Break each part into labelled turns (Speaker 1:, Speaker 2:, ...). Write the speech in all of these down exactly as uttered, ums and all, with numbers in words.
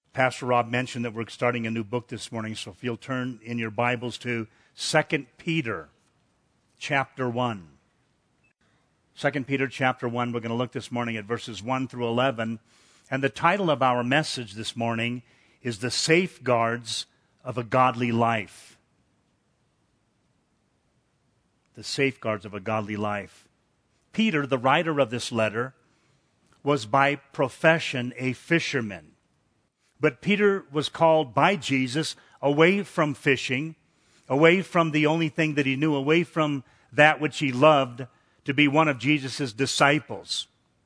Speaker 1: Pastor Rob mentioned that we're starting a new book this morning, so if you'll turn in your Bibles to Second Peter chapter one. Second Peter chapter one, we're going to look this morning at verses one through eleven, and the title of our message this morning is The Safeguards of a Godly Life. The Safeguards of a Godly Life. Peter, the writer of this letter, was by profession a fisherman. But Peter was called by Jesus away from fishing, away from the only thing that he knew, away from that which he loved, to be one of Jesus' disciples.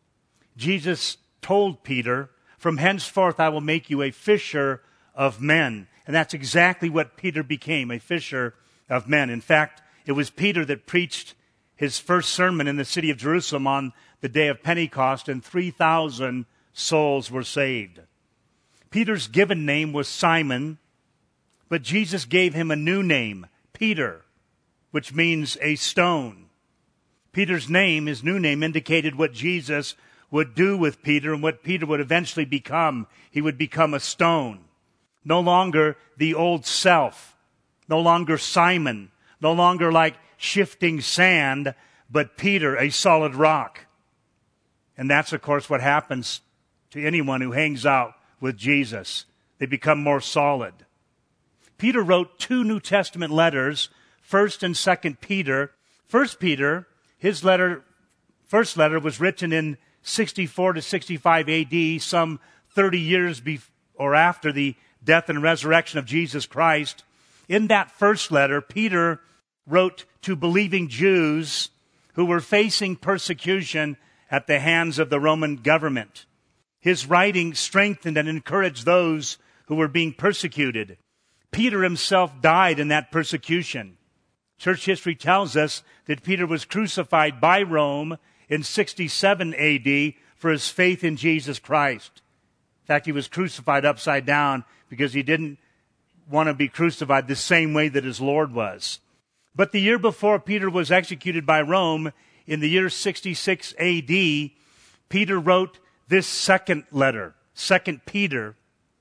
Speaker 1: Jesus told Peter, "From henceforth I will make you a fisher of men." And that's exactly what Peter became, a fisher of men. In fact, it was Peter that preached his first sermon in the city of Jerusalem on the day of Pentecost, and three thousand souls were saved. Peter's given name was Simon, but Jesus gave him a new name, Peter, which means a stone. Peter's name, his new name, indicated what Jesus would do with Peter and what Peter would eventually become. He would become a stone. No longer the old self, no longer Simon, no longer like shifting sand, but Peter, a solid rock. And that's, of course, what happens to anyone who hangs out with Jesus. They become more solid. Peter wrote two New Testament letters, First and Second Peter. First Peter, his letter, first letter was written in sixty-four to sixty-five A D, some thirty years before or after the death and resurrection of Jesus Christ. In that first letter, Peter wrote to believing Jews who were facing persecution at the hands of the Roman government. His writing strengthened and encouraged those who were being persecuted. Peter himself died in that persecution. Church history tells us that Peter was crucified by Rome in sixty-seven A D for his faith in Jesus Christ. In fact, he was crucified upside down because he didn't want to be crucified the same way that his Lord was. But the year before Peter was executed by Rome, in the year sixty-six A D, Peter wrote this second letter, Second Peter,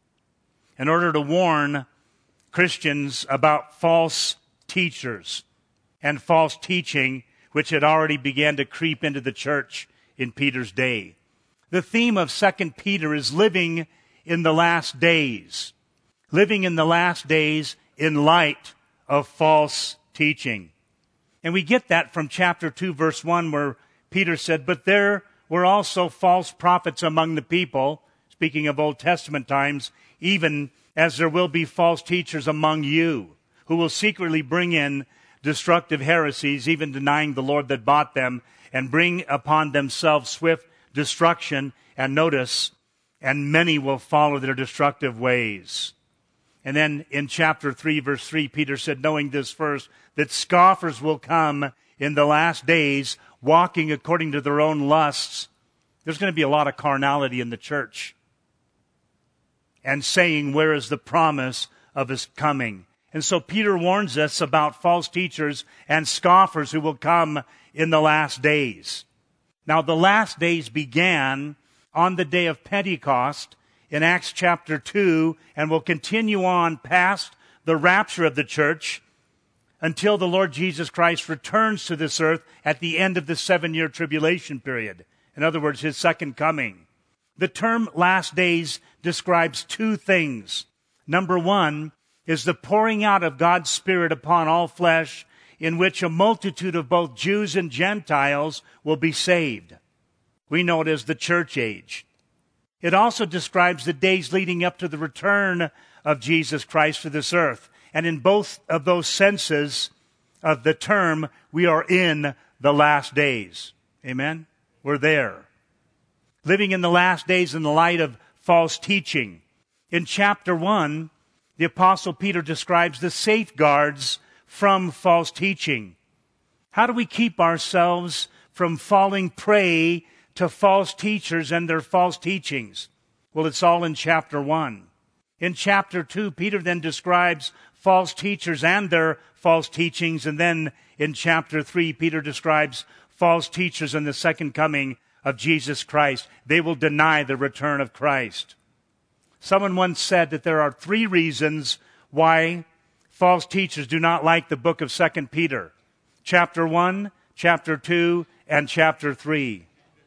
Speaker 1: in order to warn Christians about false teachers and false teaching, which had already began to creep into the church in Peter's day. The theme of Second Peter is living in the last days, living in the last days in light of false teaching. And we get that from chapter two, verse one, where Peter said, "But there were also false prophets among the people," speaking of Old Testament times, "even as there will be false teachers among you, who will secretly bring in destructive heresies, even denying the Lord that bought them, and bring upon themselves swift destruction." And notice, "and many will follow their destructive ways." And then in chapter three, verse three, Peter said, knowing this first, that scoffers will come in the last days, walking according to their own lusts. There's going to be a lot of carnality in the church. And saying, "Where is the promise of his coming?" And so Peter warns us about false teachers and scoffers who will come in the last days. Now, the last days began on the day of Pentecost in Acts chapter two, and will continue on past the rapture of the church until the Lord Jesus Christ returns to this earth at the end of the seven-year tribulation period. In other words, his second coming. The term last days describes two things. Number one is the pouring out of God's Spirit upon all flesh, in which a multitude of both Jews and Gentiles will be saved. We know it as the church age. It also describes the days leading up to the return of Jesus Christ to this earth. And in both of those senses of the term, we are in the last days. Amen? We're there. Living in the last days in the light of false teaching. In chapter one, the Apostle Peter describes the safeguards from false teaching. How do we keep ourselves from falling prey to false teachers and their false teachings? Well, it's all in chapter one. In chapter two, Peter then describes false teachers and their false teachings. And then in chapter three, Peter describes false teachers and the second coming of Jesus Christ. They will deny the return of Christ. Someone once said that there are three reasons why false teachers do not like the book of Second Peter. Chapter one, chapter two, and chapter three.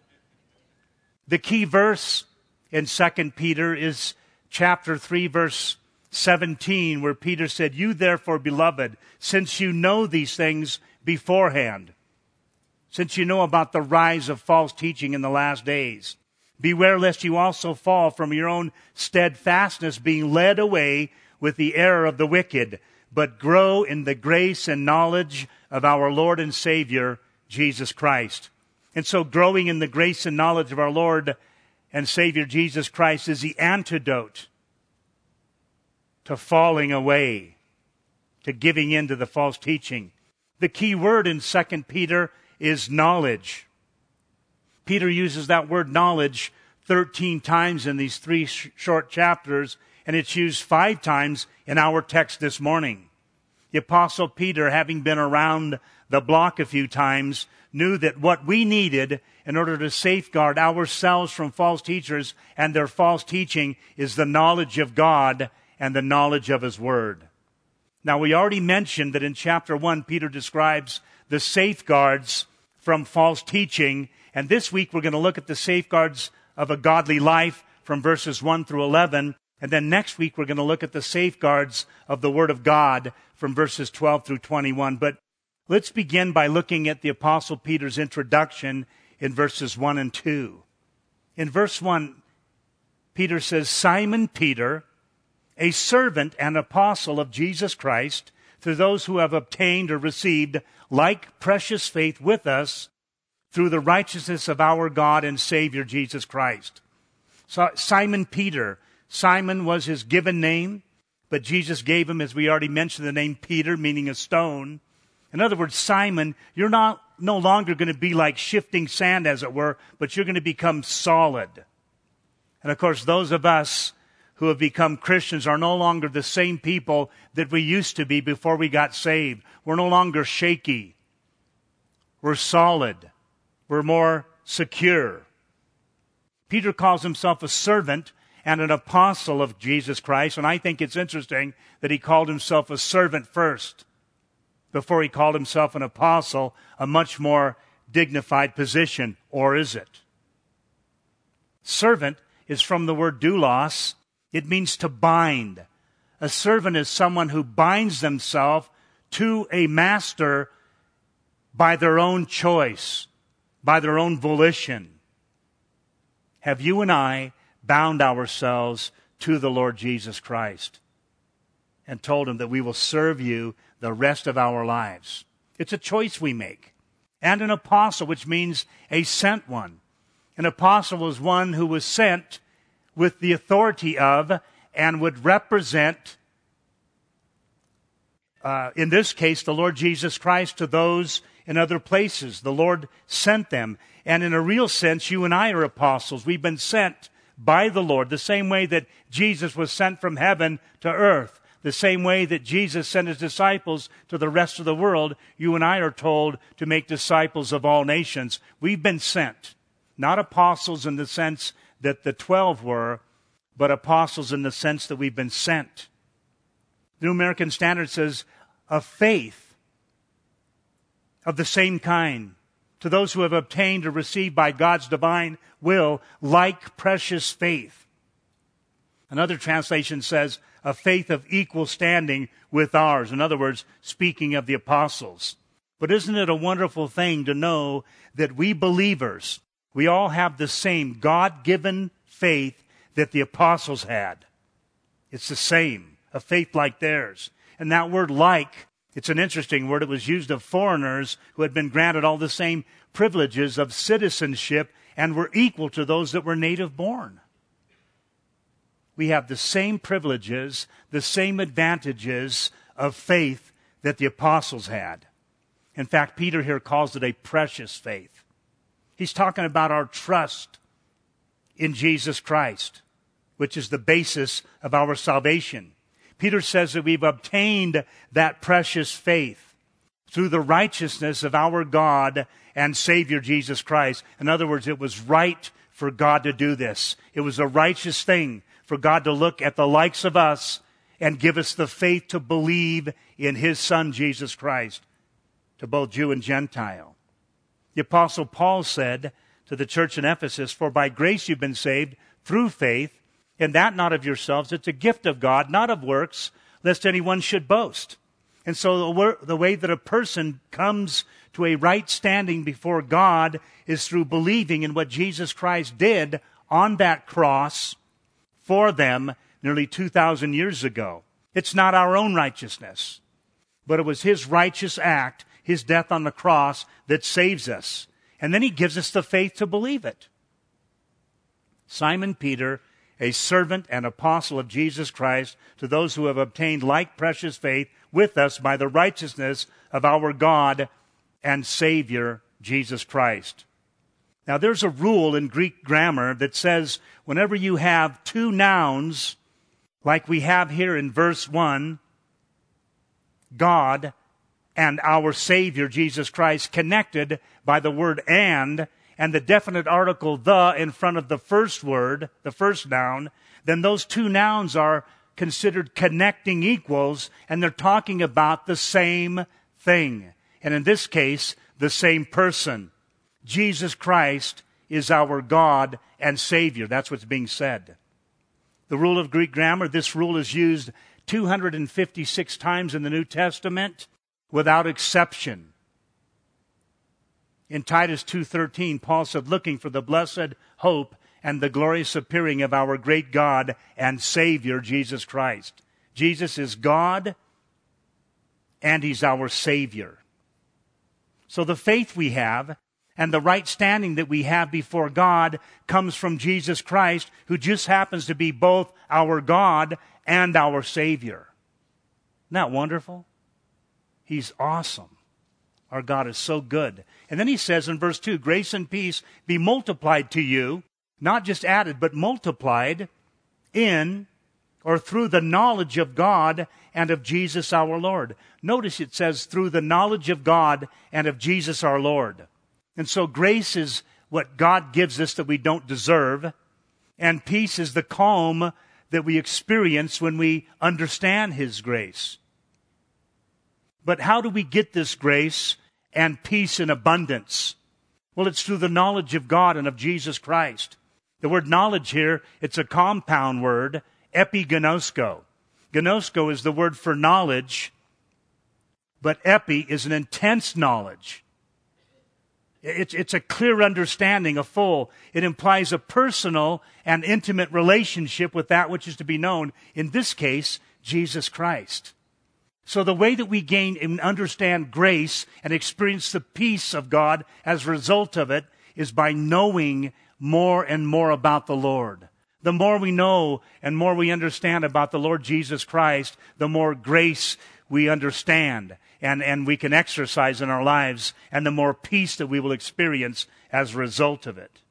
Speaker 1: The key verse in Second Peter is chapter three, verse seventeen, where Peter said, "You therefore, beloved, since you know these things beforehand, since you know about the rise of false teaching in the last days, beware lest you also fall from your own steadfastness, being led away with the error of the wicked, but grow in the grace and knowledge of our Lord and Savior, Jesus Christ." And so growing in the grace and knowledge of our Lord and Savior Jesus Christ is the antidote to falling away, to giving in to the false teaching. The key word in Second Peter is knowledge. Peter uses that word knowledge thirteen times in these three sh- short chapters, and it's used five times in our text this morning. The Apostle Peter, having been around the block a few times, knew that what we needed in order to safeguard ourselves from false teachers and their false teaching is the knowledge of God and the knowledge of His Word. Now, we already mentioned that in chapter one, Peter describes the safeguards from false teaching, and this week we're going to look at the safeguards of a godly life from verses one through eleven, and then next week we're going to look at the safeguards of the Word of God from verses twelve through twenty-one. But let's begin by looking at the Apostle Peter's introduction in verses one and two. In verse one, Peter says, "Simon Peter, a servant and apostle of Jesus Christ, to those who have obtained or received like precious faith with us through the righteousness of our God and Savior Jesus Christ." So Simon Peter, Simon was his given name, but Jesus gave him, as we already mentioned, the name Peter, meaning a stone. In other words, Simon, you're not no longer going to be like shifting sand, as it were, but you're going to become solid. And of course, those of us who have become Christians are no longer the same people that we used to be before we got saved. We're no longer shaky. We're solid. We're more secure. Peter calls himself a servant and an apostle of Jesus Christ, and I think it's interesting that he called himself a servant first before he called himself an apostle, a much more dignified position. Or is it? Servant is from the word doulos. It means to bind. A servant is someone who binds themselves to a master by their own choice, by their own volition. Have you and I bound ourselves to the Lord Jesus Christ and told Him that we will serve you the rest of our lives? It's a choice we make. And an apostle, which means a sent one. An apostle is one who was sent with the authority of and would represent, uh, in this case, the Lord Jesus Christ to those in other places. The Lord sent them. And in a real sense, you and I are apostles. We've been sent by the Lord, the same way that Jesus was sent from heaven to earth. The same way that Jesus sent His disciples to the rest of the world, you and I are told to make disciples of all nations. We've been sent. Not apostles in the sense that the twelve were, but apostles in the sense that we've been sent. The New American Standard says, "a faith of the same kind, to those who have obtained or received by God's divine will, like precious faith." Another translation says, "a faith of equal standing with ours." In other words, speaking of the apostles. But isn't it a wonderful thing to know that we believers, we all have the same God-given faith that the apostles had? It's the same, a faith like theirs. And that word "like," it's an interesting word. It was used of foreigners who had been granted all the same privileges of citizenship and were equal to those that were native born. We have the same privileges, the same advantages of faith that the apostles had. In fact, Peter here calls it a precious faith. He's talking about our trust in Jesus Christ, which is the basis of our salvation. Peter says that we've obtained that precious faith through the righteousness of our God and Savior Jesus Christ. In other words, it was right for God to do this. It was a righteous thing for God to look at the likes of us and give us the faith to believe in His Son, Jesus Christ, to both Jew and Gentile. The Apostle Paul said to the church in Ephesus, "For by grace you've been saved through faith, and that not of yourselves. It's a gift of God, not of works, lest anyone should boast." And so the, the way that a person comes to a right standing before God is through believing in what Jesus Christ did on that cross for them nearly two thousand years ago. It's not our own righteousness, but it was His righteous act, His death on the cross, that saves us. And then He gives us the faith to believe it. Simon Peter, a servant and apostle of Jesus Christ, to those who have obtained like precious faith with us by the righteousness of our God and Savior, Jesus Christ. Now, there's a rule in Greek grammar that says whenever you have two nouns, like we have here in verse one, God and our Savior, Jesus Christ, connected by the word and, and the definite article the in front of the first word, the first noun, then those two nouns are considered connecting equals, and they're talking about the same thing. And in this case, the same person. Jesus Christ is our God and Savior. That's what's being said. The rule of Greek grammar, this rule is used two hundred fifty-six times in the New Testament without exception. In Titus two thirteen, Paul said, "Looking for the blessed hope and the glorious appearing of our great God and Savior, Jesus Christ." Jesus is God, and He's our Savior. So the faith we have and the right standing that we have before God comes from Jesus Christ, who just happens to be both our God and our Savior. Isn't that wonderful? He's awesome. Our God is so good. And then He says in verse two, "Grace and peace be multiplied to you," not just added, but multiplied in or through the knowledge of God and of Jesus our Lord. Notice it says through the knowledge of God and of Jesus our Lord. And so grace is what God gives us that we don't deserve, and peace is the calm that we experience when we understand His grace. But how do we get this grace and peace in abundance? Well, it's through the knowledge of God and of Jesus Christ. The word knowledge here, it's a compound word, epigenosko. Gnosko is the word for knowledge, but epi is an intense knowledge. It's, it's a clear understanding, a full. It implies a personal and intimate relationship with that which is to be known. In this case, Jesus Christ. So the way that we gain and understand grace and experience the peace of God as a result of it is by knowing more and more about the Lord. The more we know and more we understand about the Lord Jesus Christ, the more grace we understand and, and we can exercise in our lives, and the more peace that we will experience as a result of it.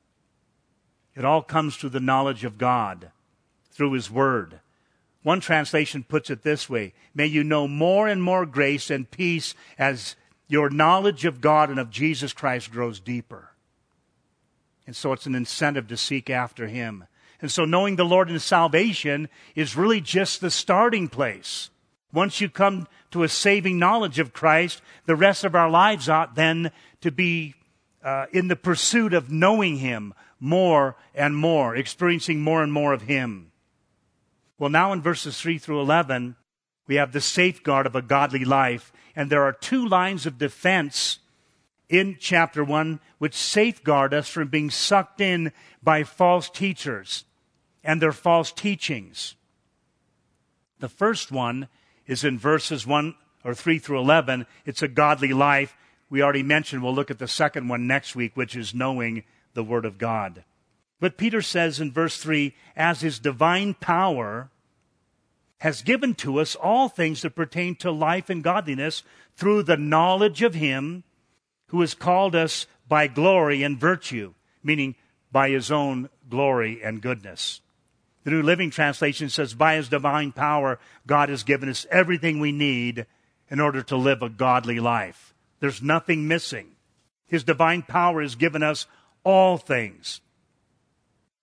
Speaker 1: It all comes through the knowledge of God, through His Word. One translation puts it this way: "May you know more and more grace and peace as your knowledge of God and of Jesus Christ grows deeper." And so it's an incentive to seek after Him. And so knowing the Lord and salvation is really just the starting place. Once you come to a saving knowledge of Christ, the rest of our lives ought then to be uh, in the pursuit of knowing Him more and more, experiencing more and more of Him. Well, now in verses three through eleven, we have the safeguard of a godly life. And there are two lines of defense in chapter one which safeguard us from being sucked in by false teachers and their false teachings. The first one is in verses one or three through eleven. It's a godly life. We already mentioned, we'll look at the second one next week, which is knowing the Word of God. But Peter says in verse three, "As His divine power has given to us all things that pertain to life and godliness through the knowledge of Him who has called us by glory and virtue," meaning by His own glory and goodness. The New Living Translation says, "By His divine power, God has given us everything we need in order to live a godly life." There's nothing missing. His divine power has given us all things.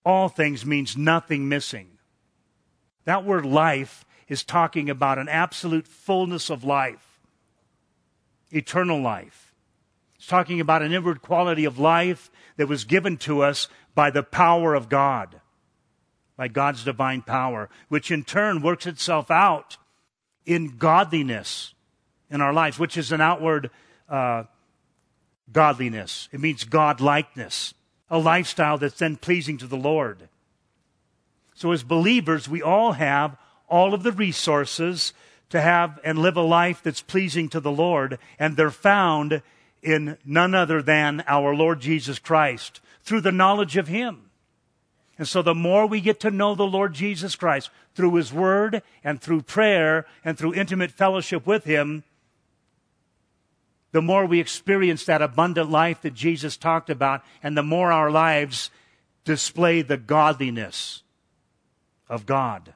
Speaker 1: all things means nothing missing. That word life is talking about an absolute fullness of life, eternal life. It's talking about an inward quality of life that was given to us by the power of God, by God's divine power, which in turn works itself out in godliness in our lives, which is an outward uh, godliness. It means God-likeness, a lifestyle that's then pleasing to the Lord. So as believers, we all have all of the resources to have and live a life that's pleasing to the Lord, and they're found in none other than our Lord Jesus Christ through the knowledge of Him. And so the more we get to know the Lord Jesus Christ through His Word and through prayer and through intimate fellowship with Him, the more we experience that abundant life that Jesus talked about, and the more our lives display the godliness of God.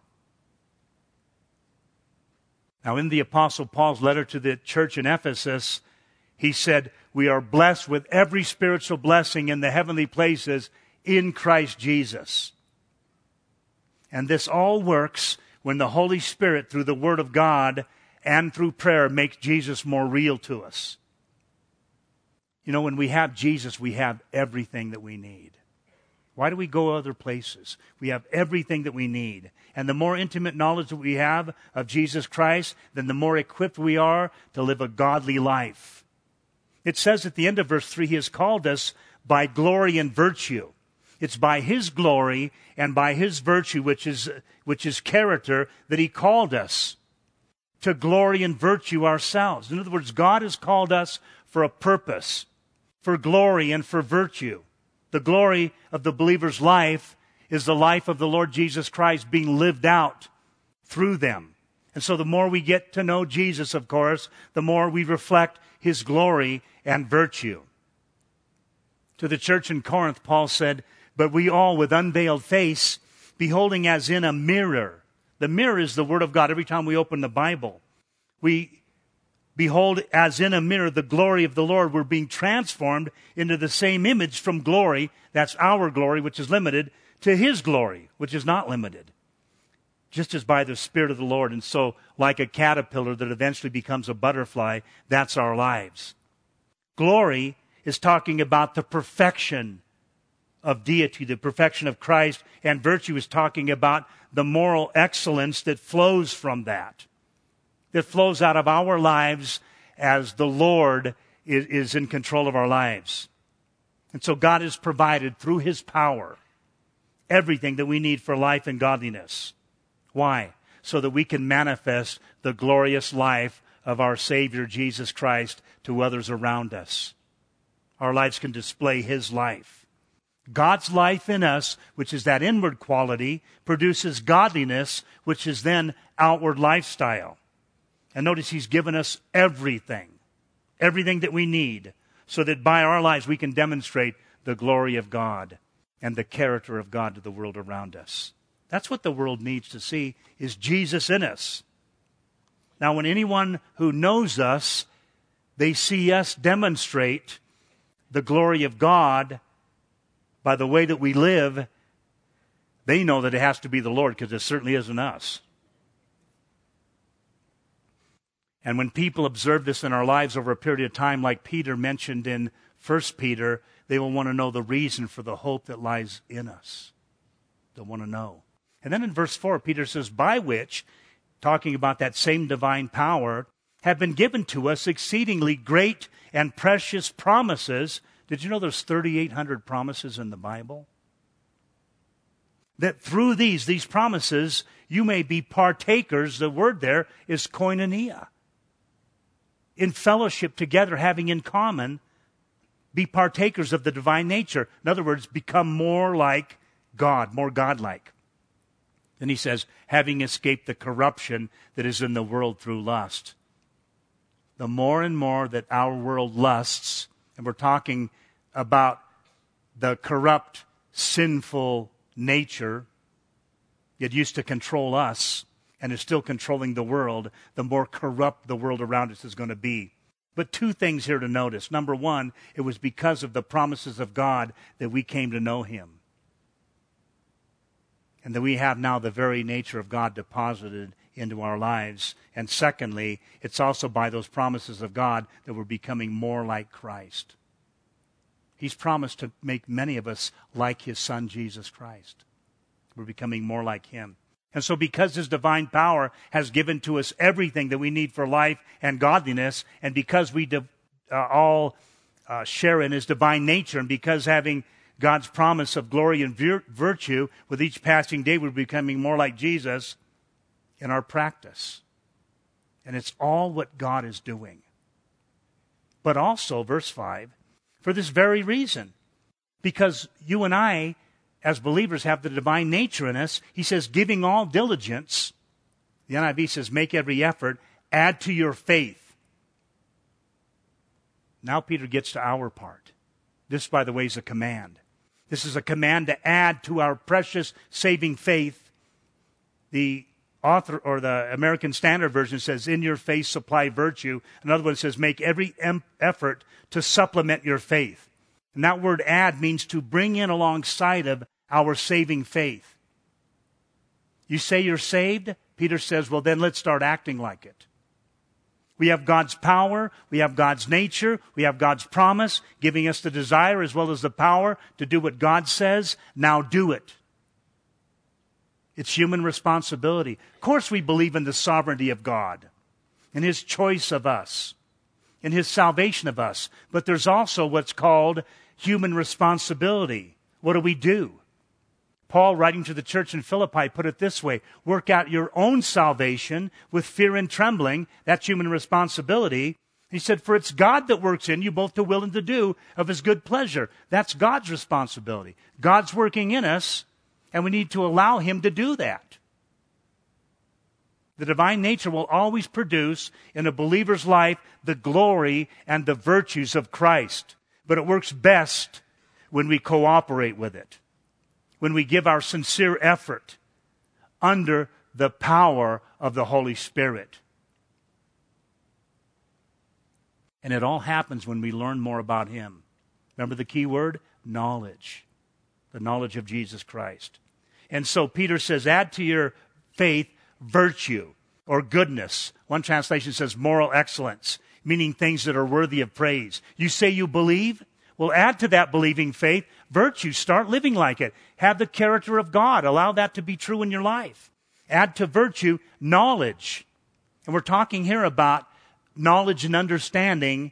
Speaker 1: Now, in the Apostle Paul's letter to the church in Ephesus, he said, we are blessed with every spiritual blessing in the heavenly places in Christ Jesus. And this all works when the Holy Spirit, through the Word of God and through prayer, makes Jesus more real to us. You know, when we have Jesus, we have everything that we need. Why do we go other places? We have everything that we need. And the more intimate knowledge that we have of Jesus Christ, then the more equipped we are to live a godly life. It says at the end of verse three, He has called us by glory and virtue. It's by His glory and by His virtue, which is, which is character, that He called us to glory and virtue ourselves. In other words, God has called us for a purpose, for glory and for virtue. The glory of the believer's life is the life of the Lord Jesus Christ being lived out through them. And so the more we get to know Jesus, of course, the more we reflect His glory and virtue. To the church in Corinth, Paul said, but we all with unveiled face, beholding as in a mirror. The mirror is the Word of God. Every time we open the Bible, we behold as in a mirror the glory of the Lord. We're being transformed into the same image from glory, that's our glory, which is limited, to His glory, which is not limited. Just as by the Spirit of the Lord. And so, like a caterpillar that eventually becomes a butterfly, that's our lives. Glory is talking about the perfection of deity, the perfection of Christ, and virtue is talking about the moral excellence that flows from that, that flows out of our lives as the Lord is, is in control of our lives. And so God has provided through His power everything that we need for life and godliness. Why? So that we can manifest the glorious life of our Savior Jesus Christ to others around us. Our lives can display His life. God's life in us, which is that inward quality, produces godliness, which is then outward lifestyle. And notice He's given us everything, everything that we need, so that by our lives we can demonstrate the glory of God and the character of God to the world around us. That's what the world needs to see, is Jesus in us. Now, when anyone who knows us, they see us demonstrate the glory of God by the way that we live, they know that it has to be the Lord, because it certainly isn't us. And when people observe this in our lives over a period of time, like Peter mentioned in First Peter, they will want to know the reason for the hope that lies in us. They'll want to know. And then in verse four, Peter says, by which, talking about that same divine power, have been given to us exceedingly great and precious promises. Did you know there's thirty-eight hundred promises in the Bible? That through these, these promises, you may be partakers. The word there is koinonia. In fellowship together, having in common, be partakers of the divine nature. In other words, become more like God, more godlike. Then he says, having escaped the corruption that is in the world through lust. The more and more that our world lusts, and we're talking about the corrupt, sinful nature that used to control us and is still controlling the world, the more corrupt the world around us is going to be. But two things here to notice. Number one, it was because of the promises of God that we came to know Him. and that we have now the very nature of God deposited into our lives. And secondly, it's also by those promises of God that we're becoming more like Christ. He's promised to make many of us like His Son, Jesus Christ. We're becoming more like Him. And so because His divine power has given to us everything that we need for life and godliness, and because we de- uh, all uh, share in His divine nature, and because having God's promise of glory and vir- virtue, with each passing day we're becoming more like Jesus in our practice. And it's all what God is doing. But also, verse five, for this very reason, because you and I, as believers, have the divine nature in us, he says, giving all diligence, the N I V says, make every effort, add to your faith. Now Peter gets to our part. This, by the way, is a command. This is a command to add to our precious saving faith. The author, or the American Standard Version, says, in your faith supply virtue. Another one says, make every em- effort to supplement your faith. And that word add means to bring in alongside of our saving faith. You say you're saved? Peter says, well, then let's start acting like it. We have God's power, we have God's nature, we have God's promise, giving us the desire as well as the power to do what God says. Now do it. It's human responsibility. Of course we believe in the sovereignty of God, in His choice of us, in His salvation of us. But there's also what's called human responsibility. What do we do? Paul, writing to the church in Philippi, put it this way: work out your own salvation with fear and trembling. That's human responsibility. He said, for it's God that works in you both to will and to do of His good pleasure. That's God's responsibility. God's working in us, and we need to allow Him to do that. The divine nature will always produce in a believer's life the glory and the virtues of Christ. But it works best when we cooperate with it, when we give our sincere effort under the power of the Holy Spirit. And it all happens when we learn more about Him. Remember the key word? Knowledge. The knowledge of Jesus Christ. And so Peter says, add to your faith virtue or goodness. One translation says moral excellence, meaning things that are worthy of praise. You say you believe? Well, add to that believing faith virtue. Start living like it. Have the character of God. Allow that to be true in your life. Add to virtue knowledge. And we're talking here about knowledge and understanding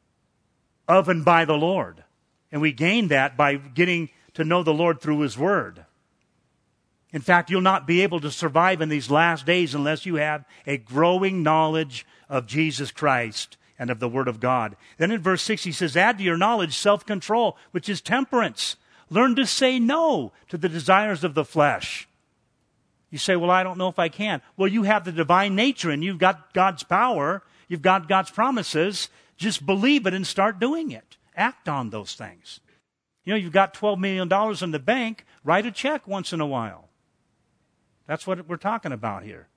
Speaker 1: of and by the Lord. And we gain that by getting to know the Lord through His Word. In fact, you'll not be able to survive in these last days unless you have a growing knowledge of Jesus Christ and of the Word of God. Then in verse six he says, add to your knowledge self-control, which is temperance. Learn to say no to the desires of the flesh. You say, well, I don't know if I can. Well, you have the divine nature and you've got God's power. You've got God's promises. Just believe it and start doing it. Act on those things. You know, you've got twelve million dollars in the bank. Write a check once in a while. That's what we're talking about here.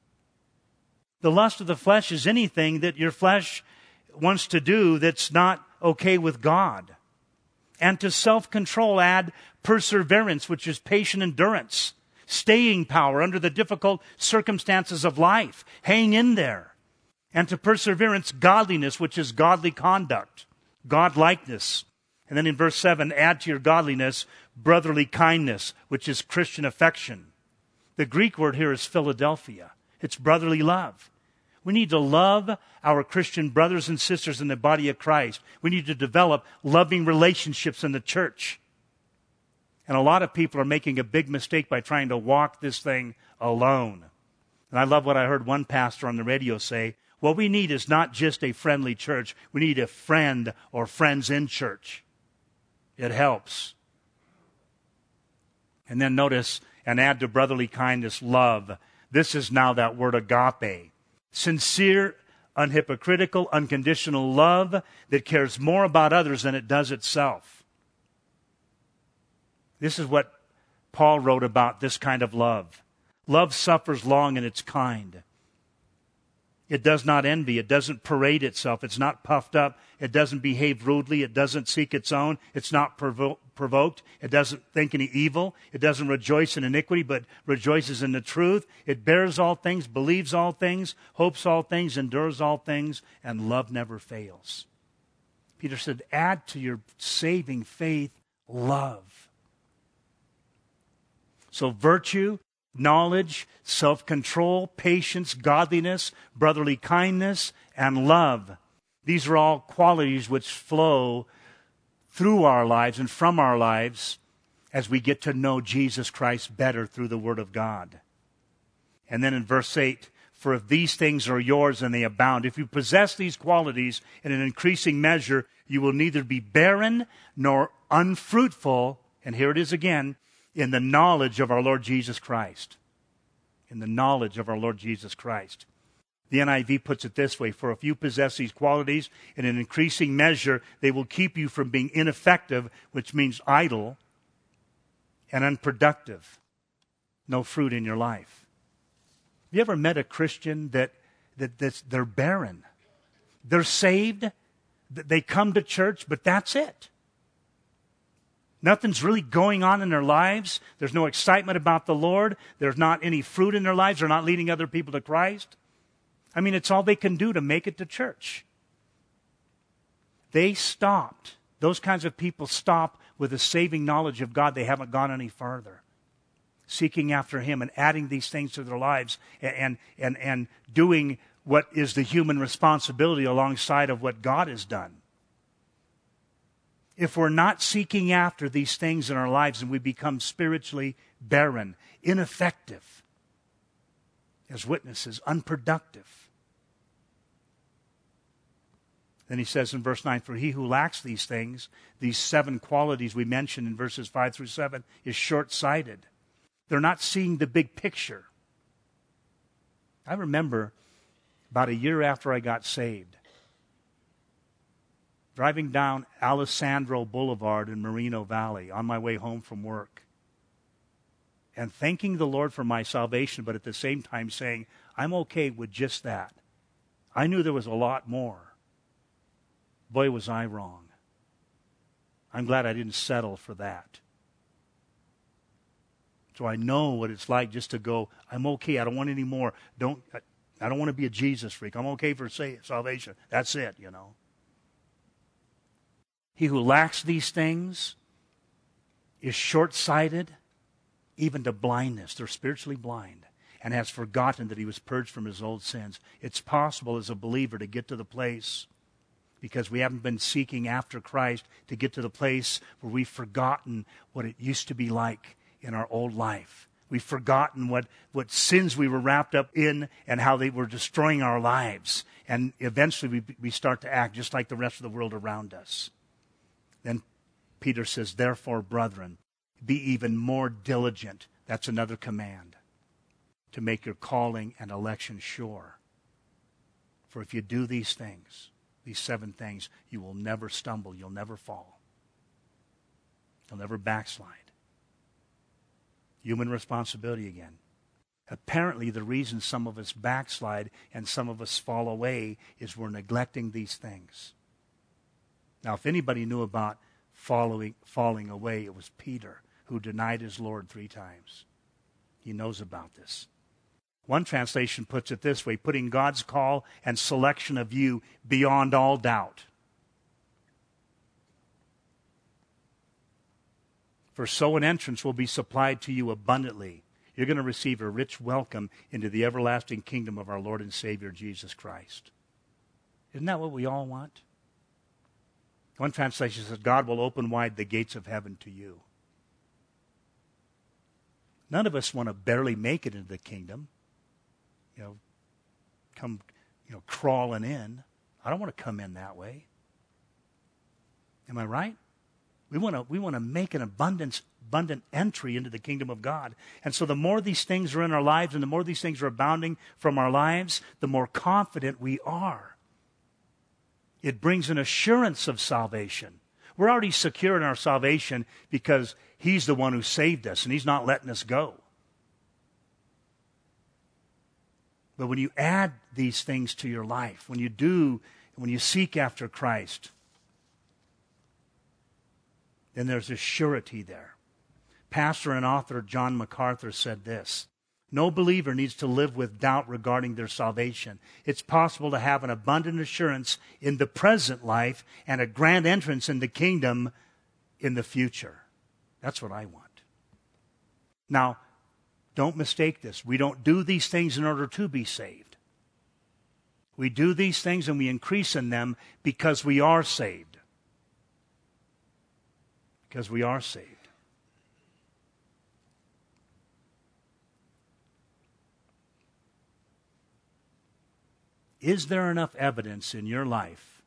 Speaker 1: The lust of the flesh is anything that your flesh wants to do that's not okay with God. And to self-control add perseverance, which is patient endurance, staying power under the difficult circumstances of life. Hang in there. And to perseverance, godliness, which is godly conduct, godlikeness. And then in verse seven, add to your godliness brotherly kindness, which is Christian affection. The Greek word here is Philadelphia. It's brotherly love. We need to love our Christian brothers and sisters in the body of Christ. We need to develop loving relationships in the church. And a lot of people are making a big mistake by trying to walk this thing alone. And I love what I heard one pastor on the radio say. What we need is not just a friendly church. We need a friend or friends in church. It helps. And then notice, and add to brotherly kindness, love. This is now that word agape. Sincere, unhypocritical, unconditional love that cares more about others than it does itself. This is what Paul wrote about this kind of love. Love suffers long and it's kind. It does not envy. It doesn't parade itself. It's not puffed up. It doesn't behave rudely. It doesn't seek its own. It's not provo- provoked. It doesn't think any evil. It doesn't rejoice in iniquity, but rejoices in the truth. It bears all things, believes all things, hopes all things, endures all things, and love never fails. Peter said, add to your saving faith love. So virtue, knowledge, self-control, patience, godliness, brotherly kindness, and love. These are all qualities which flow through our lives and from our lives as we get to know Jesus Christ better through the Word of God. And then in verse eight, for if these things are yours and they abound, if you possess these qualities in an increasing measure, you will neither be barren nor unfruitful, and here it is again, in the knowledge of our Lord Jesus Christ. In the knowledge of our Lord Jesus Christ. The N I V puts it this way, for if you possess these qualities in an increasing measure, they will keep you from being ineffective, which means idle, and unproductive. No fruit in your life. Have you ever met a Christian that, that that's, they're barren? They're saved, they come to church, but that's it. Nothing's really going on in their lives. There's no excitement about the Lord. There's not any fruit in their lives. They're not leading other people to Christ. I mean, it's all they can do to make it to church. They stopped. Those kinds of people stop with a saving knowledge of God. They haven't gone any farther. Seeking after Him and adding these things to their lives and, and, and doing what is the human responsibility alongside of what God has done. If we're not seeking after these things in our lives, and we become spiritually barren, ineffective as witnesses, unproductive. Then he says in verse nine, for he who lacks these things, these seven qualities we mentioned in verses five through seven, is short-sighted. They're not seeing the big picture. I remember about a year after I got saved, driving down Alessandro Boulevard in Moreno Valley on my way home from work and thanking the Lord for my salvation, but at the same time saying, I'm okay with just that. I knew there was a lot more. Boy, was I wrong. I'm glad I didn't settle for that. So I know what it's like just to go, I'm okay, I don't want any more. Don't, I, I don't want to be a Jesus freak. I'm okay for say, salvation. That's it, you know. He who lacks these things is short-sighted, even to blindness. They're spiritually blind and has forgotten that he was purged from his old sins. It's possible as a believer to get to the place, because we haven't been seeking after Christ, to get to the place where we've forgotten what it used to be like in our old life. We've forgotten what, what sins we were wrapped up in and how they were destroying our lives. And eventually we, we start to act just like the rest of the world around us. Then Peter says, therefore, brethren, be even more diligent. That's another command. To make your calling and election sure. For if you do these things, these seven things, you will never stumble. You'll never fall. You'll never backslide. Human responsibility again. Apparently, the reason some of us backslide and some of us fall away is we're neglecting these things. Now, if anybody knew about following, falling away, it was Peter, who denied his Lord three times. He knows about this. One translation puts it this way, putting God's call and selection of you beyond all doubt. For so an entrance will be supplied to you abundantly. You're going to receive a rich welcome into the everlasting kingdom of our Lord and Savior, Jesus Christ. Isn't that what we all want? One translation says, God will open wide the gates of heaven to you. None of us want to barely make it into the kingdom. You know, come, you know, crawling in. I don't want to come in that way. Am I right? We want to we want to make an abundance, abundant entry into the kingdom of God. And so the more these things are in our lives and the more these things are abounding from our lives, the more confident we are. It brings an assurance of salvation. We're already secure in our salvation because He's the one who saved us and He's not letting us go. But when you add these things to your life, when you do, when you seek after Christ, then there's a surety there. Pastor and author John MacArthur said this: no believer needs to live with doubt regarding their salvation. It's possible to have an abundant assurance in the present life and a grand entrance in the kingdom in the future. That's what I want. Now, don't mistake this. We don't do these things in order to be saved. We do these things and we increase in them because we are saved. Because we are saved. Is there enough evidence in your life,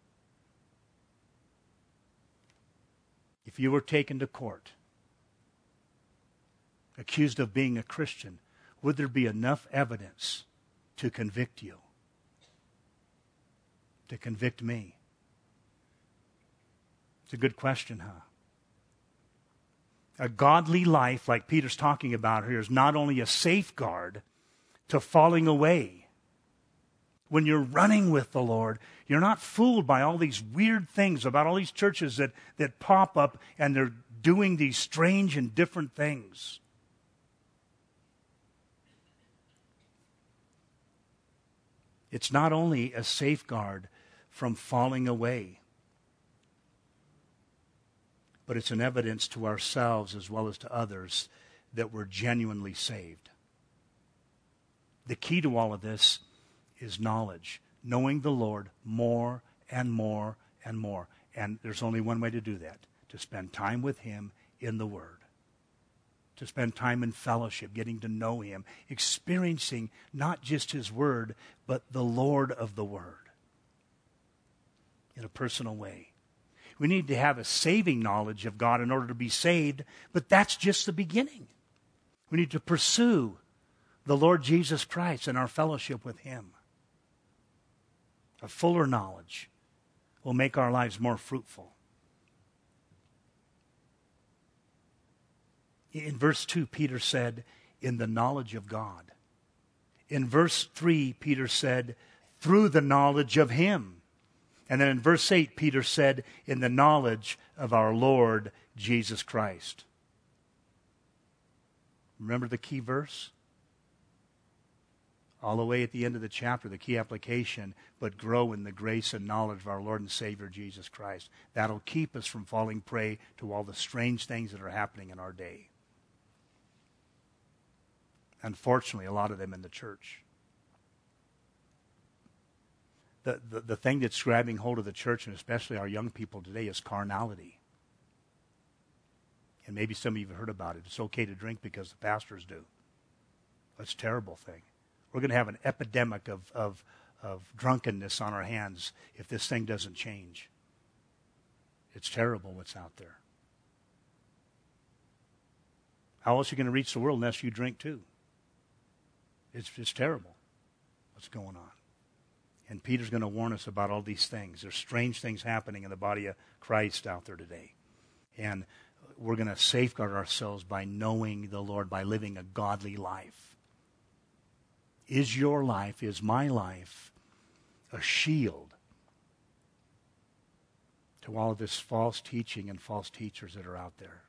Speaker 1: if you were taken to court, accused of being a Christian, would there be enough evidence to convict you? To convict me? It's a good question, huh? A godly life, like Peter's talking about here, is not only a safeguard to falling away. When you're running with the Lord, you're not fooled by all these weird things about all these churches that, that pop up and they're doing these strange and different things. It's not only a safeguard from falling away, but it's an evidence to ourselves as well as to others that we're genuinely saved. The key to all of this is knowledge, knowing the Lord more and more and more. And there's only one way to do that, to spend time with Him in the Word. To spend time in fellowship, getting to know Him, experiencing not just His Word, but the Lord of the Word in a personal way. We need to have a saving knowledge of God in order to be saved, but that's just the beginning. We need to pursue the Lord Jesus Christ and our fellowship with Him. A fuller knowledge will make our lives more fruitful. In verse two, Peter said, in the knowledge of God. In verse three, Peter said, through the knowledge of Him. And then in verse eight, Peter said, in the knowledge of our Lord Jesus Christ. Remember the key verse? All the way at the end of the chapter, the key application, but grow in the grace and knowledge of our Lord and Savior Jesus Christ. That'll keep us from falling prey to all the strange things that are happening in our day. Unfortunately, a lot of them in the church. The, the, the thing that's grabbing hold of the church, and especially our young people today, is carnality. And maybe some of you have heard about it. It's okay to drink because the pastors do. That's a terrible thing. We're going to have an epidemic of, of, of drunkenness on our hands if this thing doesn't change. It's terrible what's out there. How else are you going to reach the world unless you drink too? It's just terrible what's going on. And Peter's going to warn us about all these things. There's strange things happening in the body of Christ out there today. And we're going to safeguard ourselves by knowing the Lord, by living a godly life. Is your life, is my life, a shield to all of this false teaching and false teachers that are out there?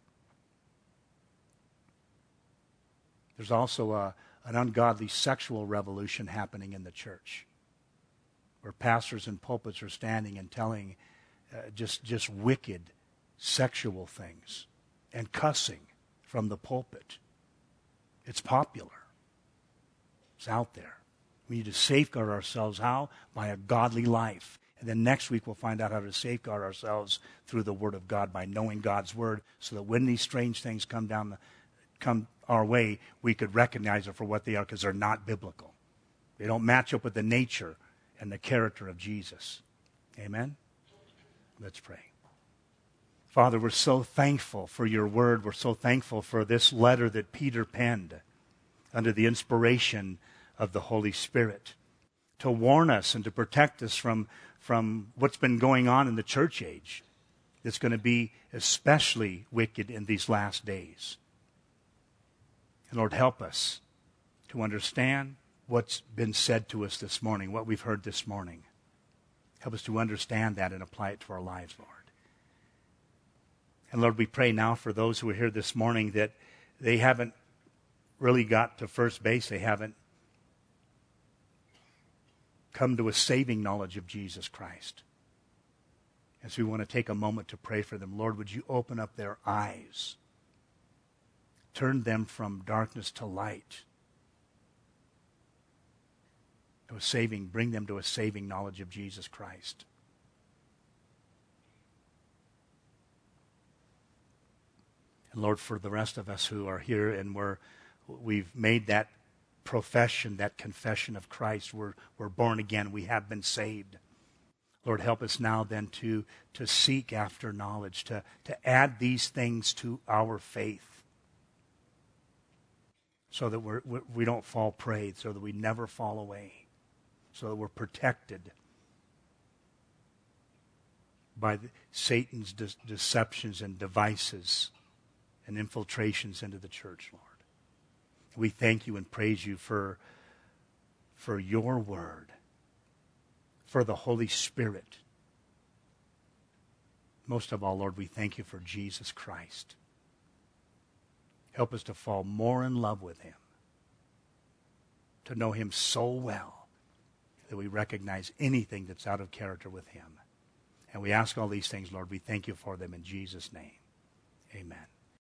Speaker 1: There's also a, an ungodly sexual revolution happening in the church, where pastors and pulpits are standing and telling uh, just, just wicked sexual things and cussing from the pulpit. It's popular. It's out there. We need to safeguard ourselves. How? By a godly life. And then next week we'll find out how to safeguard ourselves through the Word of God, by knowing God's Word, so that when these strange things come down the, come our way, we could recognize it for what they are, because they're not biblical. They don't match up with the nature and the character of Jesus. Amen? Let's pray. Father, we're so thankful for your Word. We're so thankful for this letter that Peter penned under the inspiration of the Holy Spirit to warn us and to protect us from, from what's been going on in the church age. It's going to be especially wicked in these last days. And Lord, help us to understand what's been said to us this morning, what we've heard this morning. Help us to understand that and apply it to our lives, Lord. And Lord, we pray now for those who are here this morning that they haven't really got to first base. They haven't come to a saving knowledge of Jesus Christ. As we want to take a moment to pray for them, Lord, would you open up their eyes? Turn them from darkness to light. To a saving, bring them to a saving knowledge of Jesus Christ. And Lord, for the rest of us who are here and we're, we've made that profession, that confession of Christ, we're, we're born again, we have been saved. Lord, help us now then to, to seek after knowledge, to, to add these things to our faith so that we're, we don't fall prey, so that we never fall away, so that we're protected by the, Satan's de- deceptions and devices and infiltrations into the church, Lord. We thank you and praise you for, for your word, for the Holy Spirit. Most of all, Lord, we thank you for Jesus Christ. Help us to fall more in love with him, to know him so well that we recognize anything that's out of character with him. And we ask all these things, Lord. We thank you for them in Jesus' name. Amen.